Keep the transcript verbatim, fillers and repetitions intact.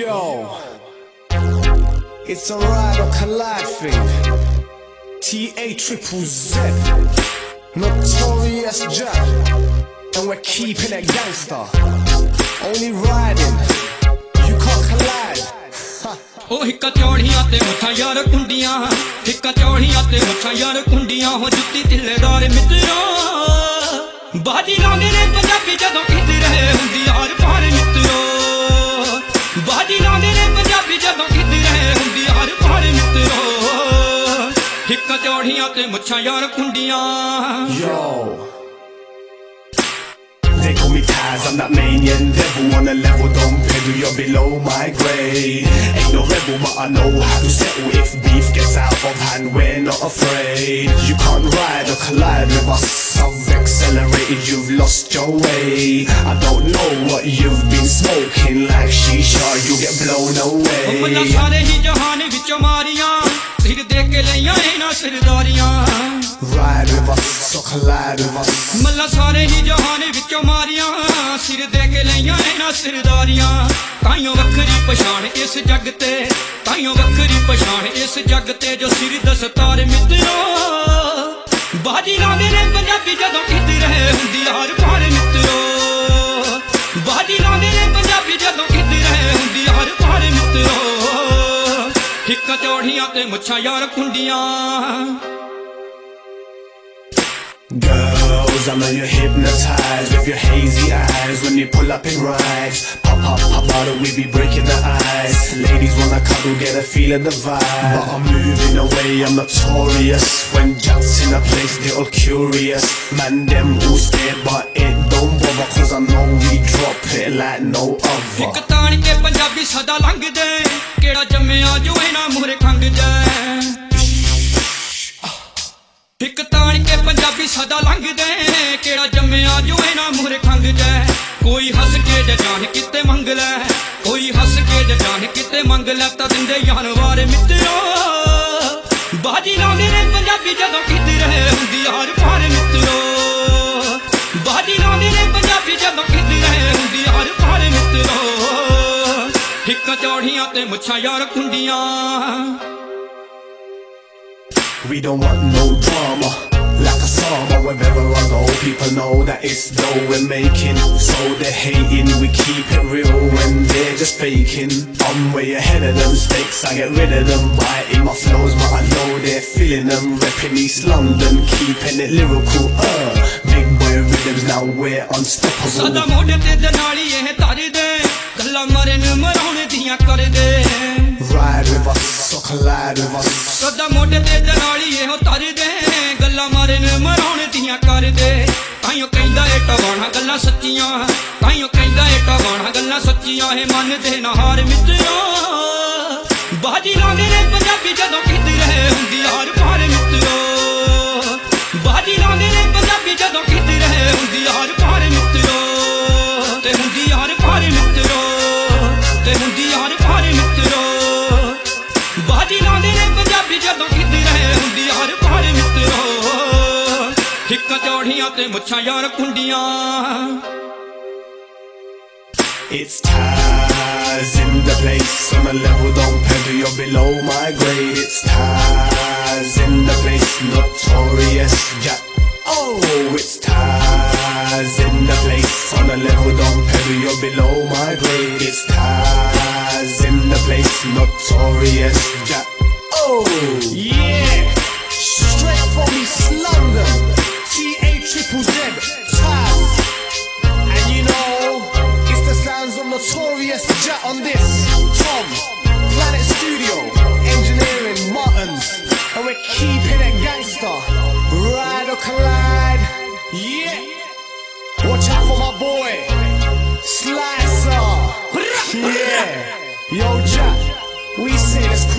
Yo, it's a ride or collide thing. T A triple Z, Notorious Jack, and we're keeping it gangster. Only riding, you can't collide. ओ हिक्का चौड़ियां ते मुछां यार कुंडियां, हिक्का चौड़ियां ते मुछां यार कुंडियां, हो जुत्ती तिल्लेदार मित्रों। बाजी लांदे ने पंजाबी जदों खिंच रहे हुंदी यार पार मित्रों। बाजी लांदे ने पंजाबी जदों खिंच रहे हुंदी यार पार मित्रों। हिक्का चौड़ियां ते मुछां यार कुंडियां। Yo, they call me Taz, I'm that manian devil on a level, don't pedal, you're below my grade. Ain't no rebel, but I know how to settle if beef gets out of hand, we're not afraid. You can't ride or collide with us, I've accelerated, you've lost your way. I don't know what you've been smoking, like shisha, you get blown away. मल्ला सारे ही जहान विचों मारियां, सिर दे के लईयां इन्हां सिरदारियां। Ride with us or collide with us. मल्ला सारे ही जहान विचों मारियां, सिर दे के लईयां इन्हां सिरदारियां। ताइयों वखरी पछाण इस जग ते, ताइयों वखरी पछाण इस जग ते, जो सिर दस्तार मित्रों। बाजी लांदे ने पंजाबी जदों खिंच रहे हुंदी यार पार मित्रों। बाजी लांदे ने पंजाबी जदों खिंच रहे हुंदी यार पार मित्रों। हिक्का चौड़ियां ते मुछां यार कुंडियां। Girls, I know you're hypnotized with your hazy eyes when you pull up in rides. Pop, pop, pop out and we be breaking the ice. Ladies wanna cuddle, get a feel of the vibe, but I'm moving away, I'm notorious. When Jack's in a place, they all curious. Man, them all scared, but it don't bother, cause I know we drop it like no other. हिक ताण के पंजाबी सदा लंघ दे, केड़ा जम्मिया जो इन्हां मूहरे खंघ जाए। हिक ताण के पंजाबी सदा लंघ दे, केड़ा जम्मिया जो इन्हां मूहरे खंघ जाए। कोई हस के जान किते मंग लै, कोई हस के जान किते मंग लै, तां दिंदे यार वार मित्रों। बाजी लांदे ने पंजाबी जदों खिंच रहे हुंदी यार पार मित्रों। बाजी लांदे ने पंजाबी जदों खिंच रहे हुंदी यार पार मित्रों। हिक्का चौड़ियां ते मुछां यार कुंडियां। We don't want no drama, like a summer. Wherever I go, people know that it's dough we're making. So they're hating, we keep it real when they're just faking. I'm way ahead of them, stakes, I get rid of them. Biting my flows, but I know they're feeling them. Repping East London, keeping it lyrical, uh big boy rhythms, now we're unstoppable. सदा मोढे ते दनाली ये तार दे, गल्लां मरन मराउण दियां कर दे। Ride with us or collide with us. सदा मोढे ते दनाली ये तार दे, गल्लां मरन मराउण दियां कर दे। ताइयों कहंदा ए टवाणा गल्लां सच्चियां, ताइयों कहंदा ए टवाणा गल्लां सच्चियां, हे मनदे ना हार मित्रों। बाजी लांदे ने पंजाबी जदों खिंच रहे हुंदी यार पार मित्रों। बाजी लांदे ने पंजाबी जदों खिंच रहे हुंदी यार पार मित्रों। ते हुंदी यार पार मित्रों, ते हुंदी यार पार मित्रों। बाजी लांदे ने पंजाबी जदों खिंच रहे हुंदी यार पार मित्रों। हिक्का चौड़ियां ते मुछां यार कुंडियां। It's Taz in the place, on a level, don't pedal, you're below my grade. It's Taz in the place, Notorious Jack. Oh, it's Taz in the place, on a level, don't pedal, you're below my grade. It's Taz in the place, Notorious Jack. Oh, yeah, straight from East London, T A triple Z, Taz. And you know, it's the sounds of Notorious Jack on this. Tom, Planet Studio, Engineering, Martins, and we're keeping it gangster. Ride or collide, yeah. Watch out for my boy, Slicer. Yeah, yo Jack, we say this.